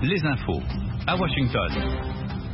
les infos à Washington.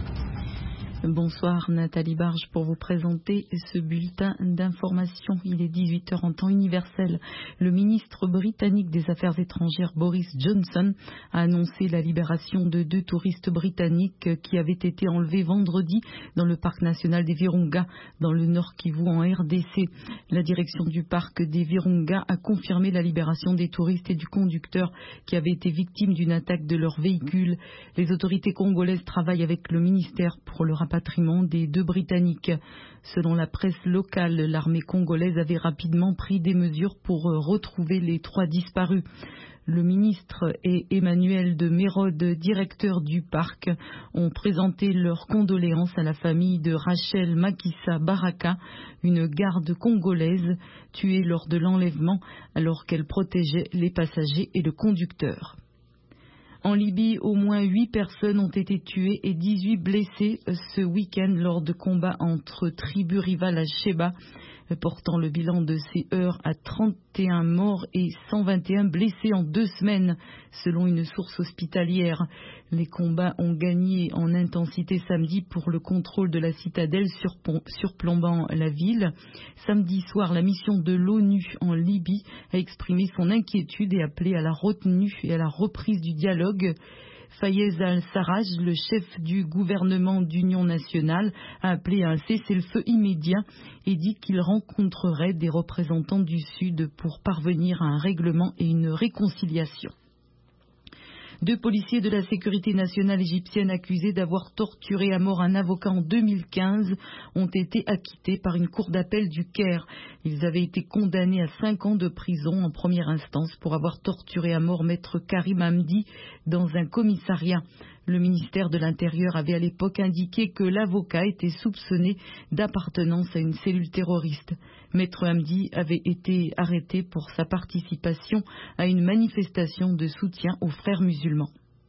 Bonsoir Nathalie Barge pour vous présenter ce bulletin d'information. Il est 18h en temps universel. Le ministre britannique des Affaires étrangères Boris Johnson a annoncé la libération de 2 touristes britanniques qui avaient été enlevés vendredi dans le parc national des Virunga, dans le Nord Kivu en RDC. La direction du parc des Virunga a confirmé la libération des touristes et du conducteur qui avaient été victimes d'une attaque de leur véhicule. Les autorités congolaises travaillent avec le ministère pour le rapatriement des 2 Britanniques. Selon la presse locale, l'armée congolaise avait rapidement pris des mesures pour retrouver les 3 disparus. Le ministre et Emmanuel de Mérode, directeur du parc, ont présenté leurs condoléances à la famille de Rachel Makissa Baraka, une garde congolaise tuée lors de l'enlèvement alors qu'elle protégeait les passagers et le conducteur. En Libye, au moins 8 personnes ont été tuées et 18 blessées ce week-end lors de combats entre tribus rivales à Sheba, portant le bilan de ces heurts à 31 morts et 121 blessés en 2 semaines, selon une source hospitalière. Les combats ont gagné en intensité samedi pour le contrôle de la citadelle surplombant la ville. Samedi soir, la mission de l'ONU en Libye a exprimé son inquiétude et appelé à la retenue et à la reprise du dialogue. Fayez al-Sarraj, le chef du gouvernement d'union nationale, a appelé à un cessez-le-feu immédiat et dit qu'il rencontrerait des représentants du Sud pour parvenir à un règlement et une réconciliation. 2 policiers de la sécurité nationale égyptienne accusés d'avoir torturé à mort un avocat en 2015 ont été acquittés par une cour d'appel du Caire. Ils avaient été condamnés à 5 ans de prison en première instance pour avoir torturé à mort maître Karim Hamdi dans un commissariat. Le ministère de l'Intérieur avait à l'époque indiqué que l'avocat était soupçonné d'appartenance à une cellule terroriste. Maître Hamdi avait été arrêté pour sa participation à une manifestation de soutien aux frères musulmans.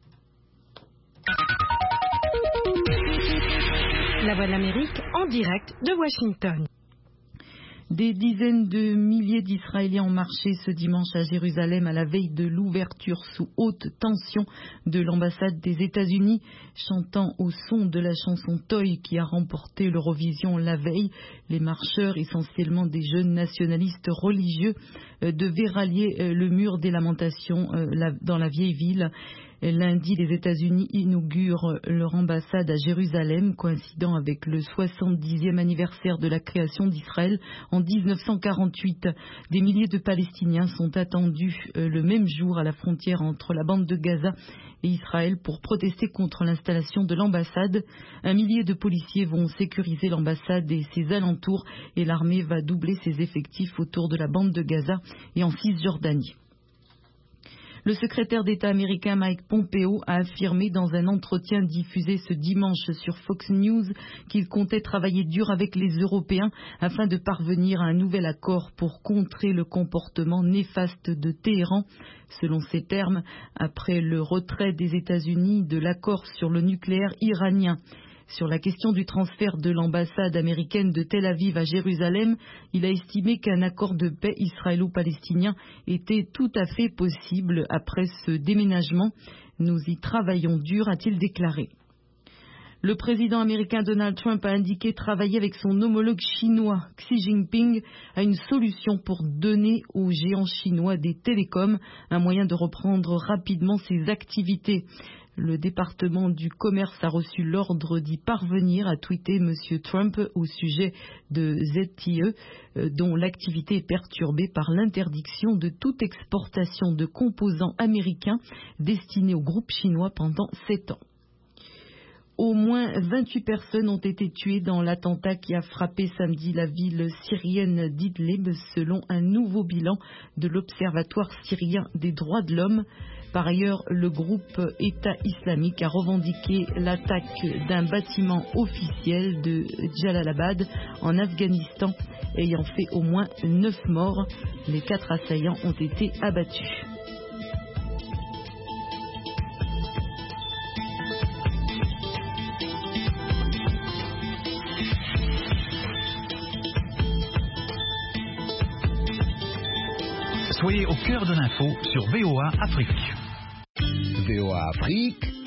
La Voix de l'Amérique en direct de Washington. Des dizaines de milliers d'Israéliens ont marché ce dimanche à Jérusalem à la veille de l'ouverture sous haute tension de l'ambassade des États-Unis, chantant au son de la chanson Toy qui a remporté l'Eurovision la veille. Les marcheurs, essentiellement des jeunes nationalistes religieux, devaient rallier le mur des lamentations dans la vieille ville. Lundi, les États-Unis inaugurent leur ambassade à Jérusalem, coïncidant avec le 70e anniversaire de la création d'Israël en 1948. Des milliers de Palestiniens sont attendus le même jour à la frontière entre la bande de Gaza et Israël pour protester contre l'installation de l'ambassade. 1 millier de policiers vont sécuriser l'ambassade et ses alentours et l'armée va doubler ses effectifs autour de la bande de Gaza et en Cisjordanie. Le secrétaire d'État américain Mike Pompeo a affirmé dans un entretien diffusé ce dimanche sur Fox News qu'il comptait travailler dur avec les Européens afin de parvenir à un nouvel accord pour contrer le comportement néfaste de Téhéran. Selon ses termes, après le retrait des États-Unis de l'accord sur le nucléaire iranien. Sur la question du transfert de l'ambassade américaine de Tel Aviv à Jérusalem, il a estimé qu'un accord de paix israélo-palestinien était tout à fait possible après ce déménagement. Nous y travaillons dur, a-t-il déclaré. Le président américain Donald Trump a indiqué travailler avec son homologue chinois Xi Jinping à une solution pour donner aux géants chinois des télécoms un moyen de reprendre rapidement ses activités. Le département du commerce a reçu l'ordre d'y parvenir, a tweeté M. Trump au sujet de ZTE, dont l'activité est perturbée par l'interdiction de toute exportation de composants américains destinés au groupe chinois pendant 7 ans. Au moins 28 personnes ont été tuées dans l'attentat qui a frappé samedi la ville syrienne d'Idlib, selon un nouveau bilan de l'Observatoire syrien des droits de l'homme. Par ailleurs, le groupe État islamique a revendiqué l'attaque d'un bâtiment officiel de Jalalabad en Afghanistan, ayant fait au moins 9 morts. Les 4 assaillants ont été abattus. Soyez au cœur de l'info sur VOA Afrique. VOA Afrique.